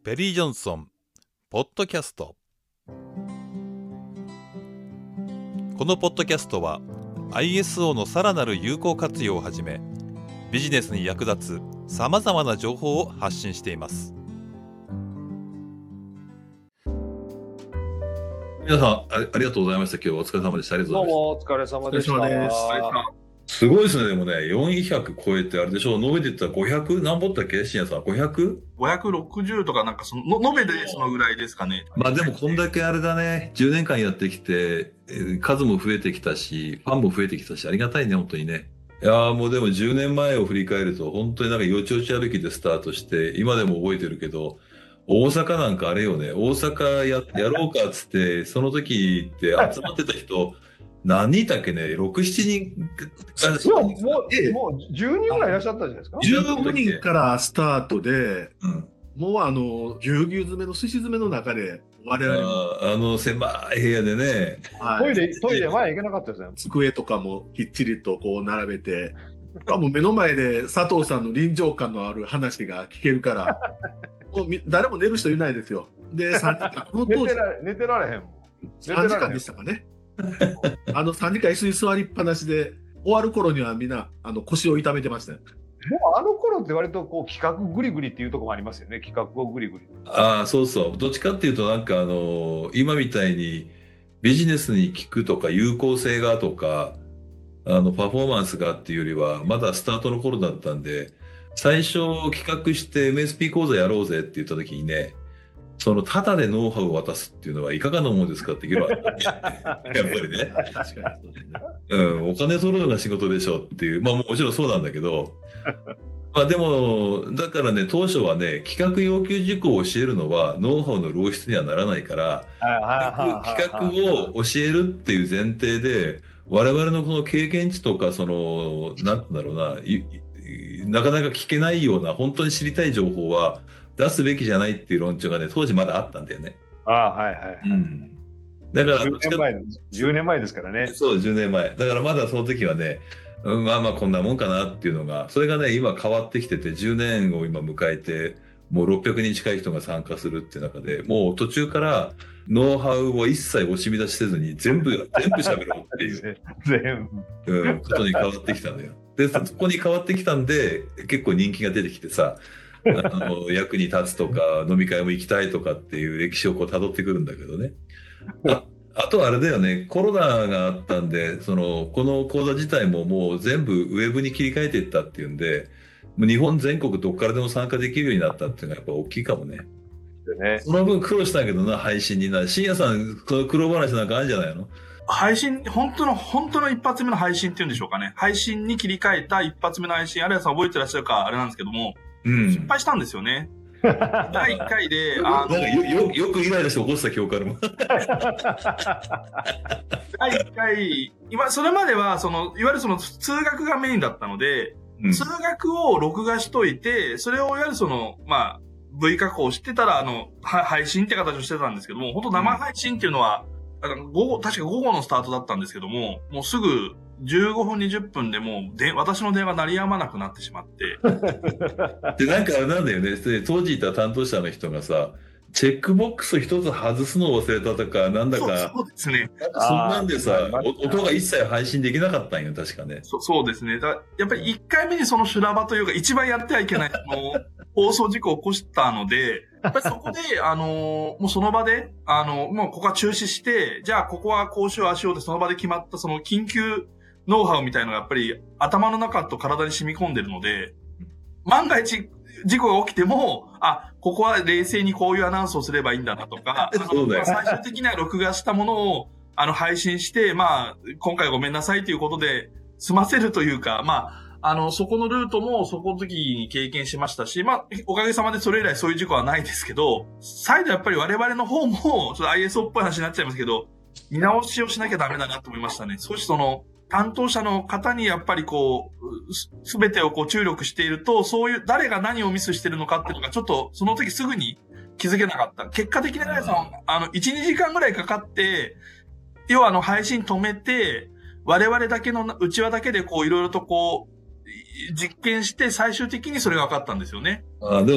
ペリー・ジョンソンポッドキャスト。このポッドキャストは ISO のさらなる有効活用をはじめ、ビジネスに役立つさまざまな情報を発信しています。 皆さん ありがとうございました。今日はお疲れ様でした。ありがとうございました。 どうもお疲れ様でした。 お疲れ様です。 すごいですね。でもね、400超えてあれでしょう。延べていったら500何本だっけ、深夜さん。500？ 560とかなんか延べでそのぐらいですかね。 まあでもこんだけあれだね。10年間やってきて、数も増えてきたし、ファンも増えてきたし、ありがたいね、本当にね。いやーもうでも10年前を振り返ると、本当になんかよちよち歩きでスタートして、今でも覚えてるけど、大阪なんかあれよね。大阪やろうかっつって、その時って集まってた人、何人いたっけね、6、7人。 もう10人ぐらいいらっしゃったじゃないですか。 15人からスタートで、もうぎゅうぎゅう詰めのすし詰めの中で、我々も狭い部屋でね、 はい、トイレ前行けなかったですね。 机とかもきっちりとこう並べて、もう目の前で佐藤さんの臨場感のある話が聞けるから、もう誰も寝る人いないですよ。で、3時間、この当時寝てられへんもん。 3時間でしたかね。3時間椅子に座りっぱなしで、終わる頃にはみんな腰を痛めてましたね。 もうあの頃って割とこう企画グリグリっていうところもありますよね。企画をグリグリ。 ああ、そうそう。どっちかっていうとなんか今みたいにビジネスに効くとか有効性がとか、パフォーマンスがっていうよりは、まだスタートの頃だったんで、最初企画して MSP 講座やろうぜって言った時にね、ただでノウハウを渡すっていうのはいかがなものですかって議論あったやっぱりね。 確かにそうですね。 お金取るのが仕事でしょっていう、まあもちろんそうなんだけど、まあでも、だからね、当初はね、企画要求事項を教えるのはノウハウの漏出にはならないから、企画を教えるっていう前提で、我々のこの経験値とか、なんて言うんだろうな、なかなか聞けないような、本当に知りたい情報は出すべきじゃないっていう論調がね、当時まだあったんだよね。 はいはい。 だから 10年前ですからね。 そう、10年前。だからまだその時はね、まあまあこんなもんかなっていうのが、それがね、今変わってきてて、10年を今迎えて、もう600人近い人が参加するっていう中で、もう途中からノウハウを一切惜しみ出しせずに全部喋ろうっていうことに変わってきたのよ。で、そこに変わってきたんで、結構人気が出てきてさ、役に立つとか、飲み会も行きたいとかっていう歴史をこう辿ってくるんだけどね。あとはあれだよね、コロナがあったんで、この講座自体ももう全部ウェブに切り替えていったっていうんで、もう日本全国どこからでも参加できるようになったっていうのがやっぱ大きいかもね。その分苦労したけどな、配信になる。深夜さん、苦労話なんかあるんじゃないの？ 配信、本当の一発目の配信っていうんでしょうかね。配信に切り替えた一発目の配信、あれはさん覚えてらっしゃるかあれなんですけども、失敗したんですよね。第1回で、 なんかよくイライラして起こした記憶あるもん。 第1回、それまでは、いわゆる通学がメインだったので、通学を録画しといて、それをいわゆるまあ、V 加工してたら、配信って形をしてたんですけども、本当生配信っていうのは、確か午後のスタートだったんですけども、もうすぐ15分20分でもう私の電話鳴りやまなくなってしまって。 で、なんかあれなんだよね。当時いた担当者の人がさ、チェックボックス一つ外すのを忘れたとか、なんだか。 そうですね。 そんなんでさ、音が一切配信できなかったんよ、確かね。 そうですね。やっぱり1回目にその修羅場というか、一番やってはいけない、放送事故を起こしたので、やっぱりそこで、もうその場で、もうここは中止して、じゃあここはこうしようああしようってその場で決まったその緊急ノウハウみたいなのがやっぱり頭の中と体に染み込んでるので、万が一事故が起きても、ここは冷静にこういうアナウンスをすればいいんだなとか、最終的には録画したものを配信して、まあ、今回ごめんなさいということで済ませるというか、まあ、そこのルートもそこの時に経験しましたし、まあ、おかげさまでそれ以来そういう事故はないですけど、再度やっぱり我々の方も、ちょっと ISO っぽい話になっちゃいますけど、見直しをしなきゃダメだなと思いましたね。少し担当者の方にやっぱりすべてを注力していると、そういう誰が何をミスしてるのかっていうのがちょっとその時すぐに気づけなかった。結果的に皆さん、1、2時間ぐらいかかって、要は配信止めて、我々だけの内輪だけでいろいろと実験して最終的にそれが分かったんですよね。 でもさ、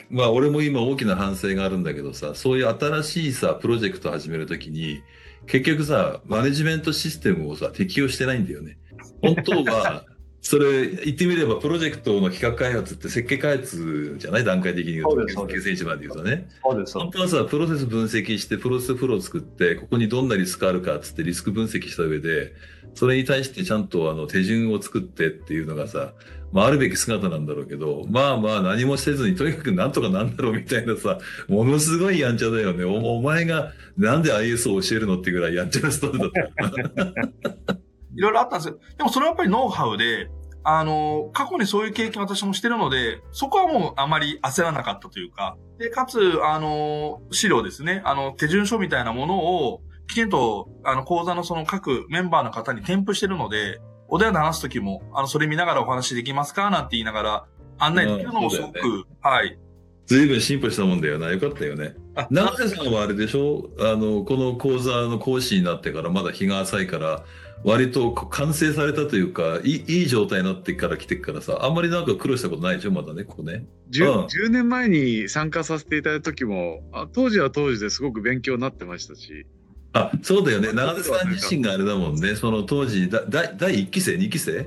まあ俺も今大きな反省があるんだけどさ、そういう新しいさ、プロジェクト始めるときに、結局さ、マネジメントシステムをさ、適用してないんだよね。本当は、それ言ってみればプロジェクトの企画開発って設計開発じゃない？段階的に言うと。 そうです 9センチまで言うとね。 そうです。 本当はさ、プロセス分析して、プロセスフローを作って、ここにどんなリスクあるかっつってリスク分析した上で、それに対してちゃんと手順を作ってっていうのがさ、まああるべき姿なんだろうけど、まあまあ何もせずにとにかくなんとかなんだろうみたいなさ、ものすごいやんちゃだよね。お前がなんで IS を教えるのっていうぐらいやんちゃなスタッフだった。 いろいろあったんですよ。でもそれはやっぱりノウハウで、過去にそういう経験私もしてるので、そこはもうあまり焦らなかったというか、で、かつ、資料ですね、手順書みたいなものを、きちんと、講座のその各メンバーの方に添付してるので、お電話で話すときも、それ見ながらお話できますかなんて言いながら、案内できるのもすごく、はい。 随分進歩したもんだよな。よかったよね。長瀬さんはあれでしょ？この講座の講師になってからまだ日が浅いから、割と完成されたというか、いい状態になってから来てからさ、あんまりなんか苦労したことないでしょ？まだね、ここね。 10年前に参加させていただいた時も、当時は当時ですごく勉強になってましたし。 あ、そうだよね。長瀬さん自身があれだもんね。その当時、第1期生 ?2 期生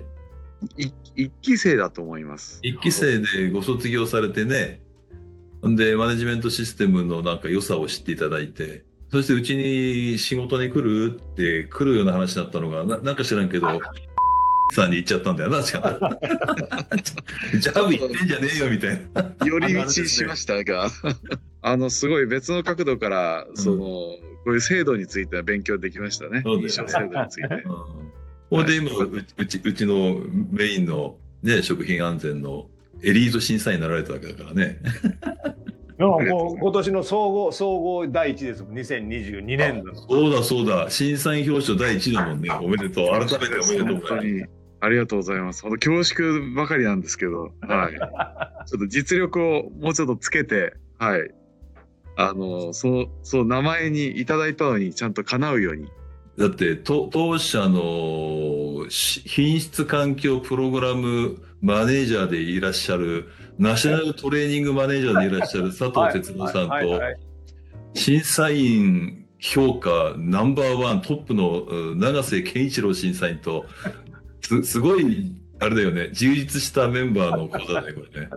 1期生だと思います。 1期生でご卒業されてね。で、マネジメントシステムのなんか良さを知っていただいて、そしてうちに仕事に来るって来るような話だったのが、なんか知らんけど、さんに言っちゃったんだよな、確か。ジャブ言ってんじゃねえよ、みたいな。 寄り道しましたが、すごい別の角度から、こういう制度については勉強できましたね。 そうです認証制度について。 これで今、うちのメインのね、食品安全のエリート審査員になられたわけだからね。 もう今年の総合第一ですもん、2022年度。 そうだ。審査員表彰第一だもんね。おめでとう。改めておめでとう。 本当にありがとうございます。恐縮ばかりなんですけど、はい。ちょっと実力をもうちょっとつけて、はい。そう名前にいただいたのにちゃんと叶うように。 だって当社の品質環境プログラムマネージャーでいらっしゃるナショナルトレーニングマネージャーでいらっしゃる佐藤哲郎さんと審査員評価ナンバーワントップの永瀬健一郎審査員とすごいあれだよね、充実したメンバーの講座だねこれね。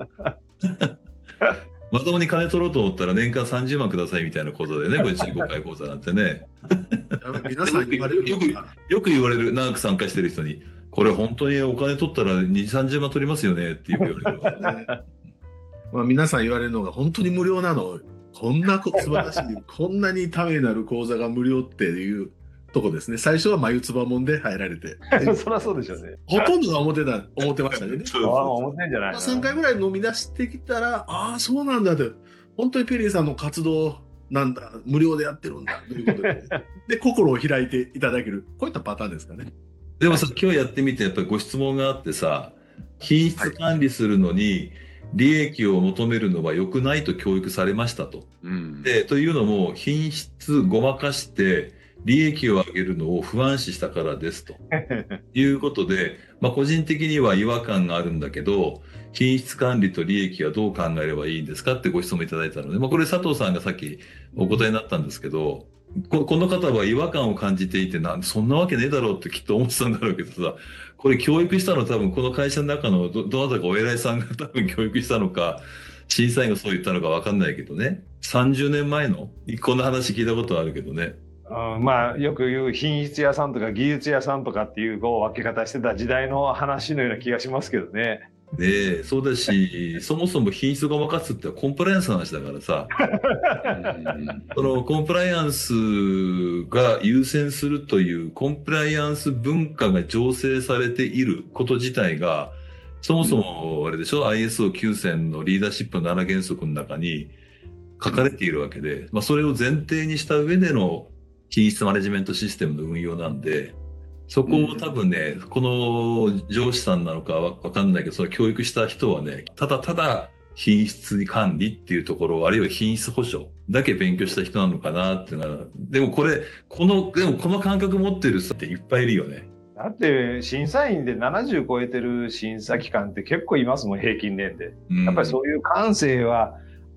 まともに金取ろうと思ったら年間30万くださいみたいな講座でね、これ15回講座なんてね。 皆さん言われるよく言われる、長く参加してる人に、これ本当にお金取ったら2、30万取りますよねって言われる。 まあ皆さん言われるのが本当に無料なの？こんな素晴らしい、こんなにためになる講座が無料っていうとこですね。最初は眉唾もんで入られて。 そりゃそうでしょうね。 ほとんどが思ってましたね。 思ってんじゃないの 3回ぐらい飲み出してきたら、ああ、そうなんだって、本当にペリーさんの活動なんだ、無料でやってるんだということで、で、心を開いていただける、こういったパターンですかね。 でもさ、今日やってみて、やっぱりご質問があってさ、品質管理するのに、利益を求めるのは良くないと教育されましたと。で、というのも、品質ごまかして、利益を上げるのを不安視したからですということで、まあ、個人的には違和感があるんだけど、品質管理と利益はどう考えればいいんですかってご質問いただいたので、まあ、これ佐藤さんがさっきお答えになったんですけど、この方は違和感を感じていて、そんなわけねえだろうってきっと思ってたんだろうけどさ、これ教育したの多分この会社の中のどなたかお偉いさんが多分教育したのか、審査員がそう言ったのかわかんないけどね、30年前のこんな話聞いたことあるけどね。 まあよく言う品質屋さんとか技術屋さんとかっていう分け方してた時代の話のような気がしますけどね。 で、そうだし、そもそも品質ごまかすってコンプライアンスの話だからさ、そのコンプライアンスが優先するというコンプライアンス文化が醸成されていること自体が、そもそもあれでしょ、ISO9000 のリーダーシップの7原則の中に書かれているわけで、まあ、それを前提にした上での品質マネジメントシステムの運用なんで、そこを多分ね、この上司さんなのかわかんないけど、その教育した人はね、ただ品質管理っていうところ、あるいは品質保証だけ勉強した人なのかなっていうのは、でもこの感覚持ってる人っていっぱいいるよね。 だって審査員で70超えてる審査機関って結構いますもん、平均年で。やっぱりそういう感性は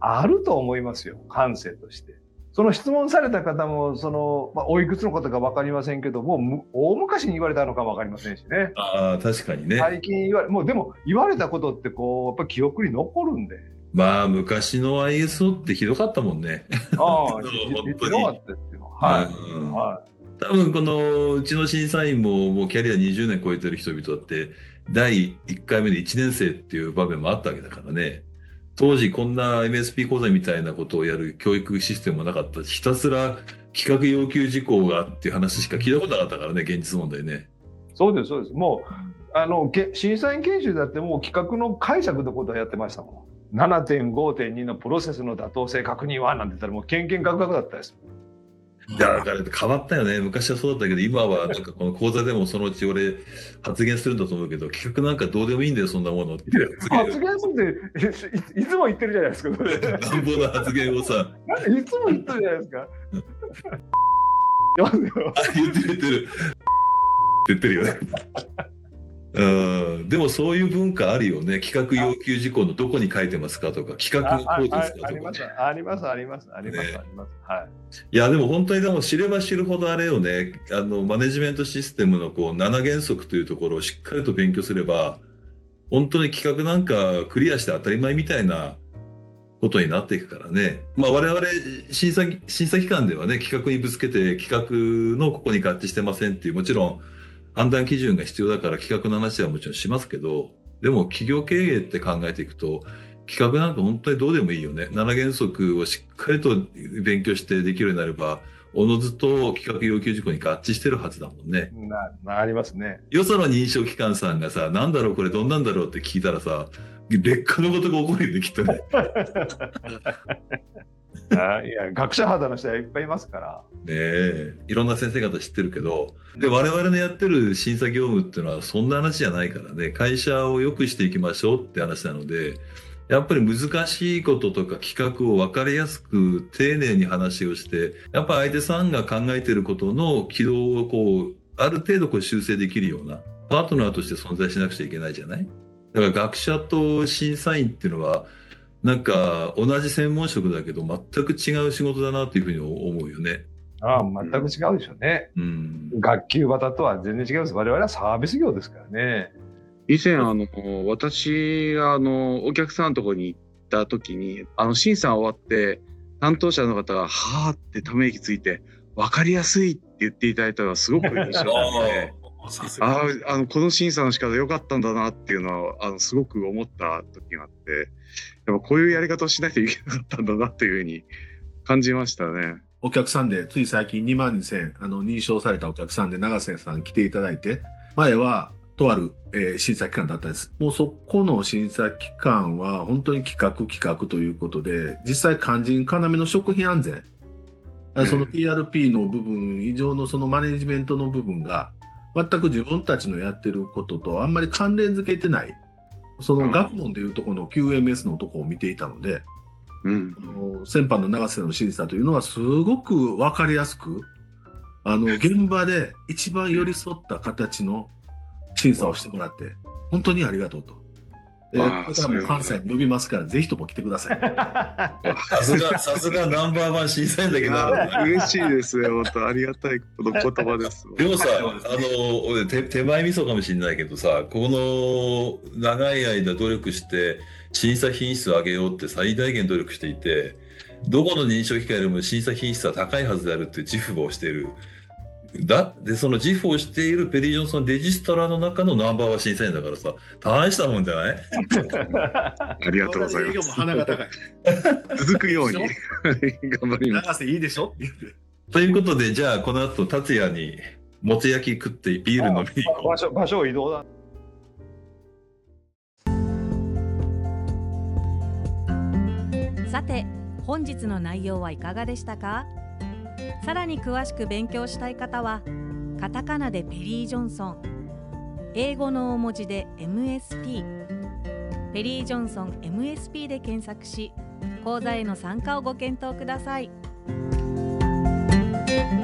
あると思いますよ、感性として。その質問された方も、おいくつのことか分かりませんけども、大昔に言われたのかも分かりませんしね。 ああ、確かにね。 最近でも言われたことってやっぱ記憶に残るんで。 まあ、昔の ISO ってひどかったもんね。 ああ、 本当にひどかったですよ。はい。はい。 多分このうちの審査員もうキャリア20年超えてる人々って第1回目で1年生っていう場面もあったわけだからね。当時こんな MSP 講座みたいなことをやる教育システムもなかったし、ひたすら企画要求事項がっていう話しか聞いたことなかったからね、現実問題ね。 そうです、そうです。もう審査員研修だってもう企画の解釈のことをやってましたもん。7.5.2 のプロセスの妥当性確認はなんて言ったらもうけんけんがくがくだったです。 だから変わったよね。昔はそうだったけど、今はなんかこの講座でもそのうち俺発言するんだと思うけど、企画なんかどうでもいいんだよ、そんなものって発言するっていつも言ってるじゃないですか、それ。 乱暴な発言をさ。 いつも言ってるじゃないですか。 言ってる。言ってるよね。でもそういう文化あるよね。企画要求事項のどこに書いてますかとか、企画のこうですかとか、ね。 あります。はい。 いや、でも本当にでも知れば知るほどあれよね。マネジメントシステムの7原則というところをしっかりと勉強すれば、本当に企画なんかクリアして当たり前みたいなことになっていくからね。まあ我々審査機関ではね、企画にぶつけて企画のここに合致してませんっていう、もちろん判断基準が必要だから企画の話はもちろんしますけど、でも企業経営って考えていくと、企画なんか本当にどうでもいいよね。7原則をしっかりと勉強してできるようになれば、おのずと企画要求事項に合致してるはずだもんね。 ありますね。 よその認証機関さんがさ、なんだろうこれどんなんだろうって聞いたらさ、劣化のことが起こるよね、きっとね。 いや、学者肌の人はいっぱいいますから。 ねえ、いろんな先生方知ってるけど、で、我々のやってる審査業務っていうのはそんな話じゃないからね、会社を良くしていきましょうって話なので、やっぱり難しいこととか企画を分かりやすく丁寧に話をして、やっぱ相手さんが考えていることの軌道をある程度修正できるようなパートナーとして存在しなくちゃいけないじゃない？だから学者と審査員っていうのは、なんか同じ専門職だけど全く違う仕事だなというふうに思うよね。 全く違うでしょうね。学級型とは全然違います。我々はサービス業ですからね。 以前私がお客さんのところに行った時に審査終わって担当者の方がはーってため息ついて分かりやすいって言っていただいたのがすごく印象的でこの審査の仕方良かったんだなっていうのはすごく思った時があって、やっぱこういうやり方をしないといけなかったんだなっていうふうに感じましたね。 お客さんでつい最近2万2000認証されたお客さんで長瀬さん来ていただいて、前はとある、審査機関だったんです。もうそこの審査機関は本当に企画ということで、実際肝心要の食品安全、その PRP の部分以上のそのマネジメントの部分が全く自分たちのやってることとあんまり関連づけてない、その学問でいうとこの QMS のとこを見ていたので、先般の長瀬の審査というのはすごく分かりやすく現場で一番寄り添った形の審査をしてもらって本当にありがとうと。これからも関西に伸びますからぜひとも来てください。 さすがナンバーワン審査員だけど嬉しいですね。本当ありがたい言葉です。 でもさ手前味噌かもしれないけどさ、この長い間努力して審査品質を上げようって最大限努力していて、どこの認証機関よりも審査品質は高いはずであるって自負をしている。でその自負をしているペリー・ジョンソンレジストラの中のナンバーワン審査員だからさ、大したもんじゃない？ ありがとうございます。 鼻が高い。 続くように頑張ります。 長瀬いいでしょ？ ということで、じゃあこの後達也にもつ焼き食ってビール飲みに行こう。 場所移動だ。 さて本日の内容はいかがでしたか？さらに詳しく勉強したい方はカタカナでペリー・ジョンソン、英語の大文字で MSP、 ペリー・ジョンソン MSP で検索し講座への参加をご検討ください。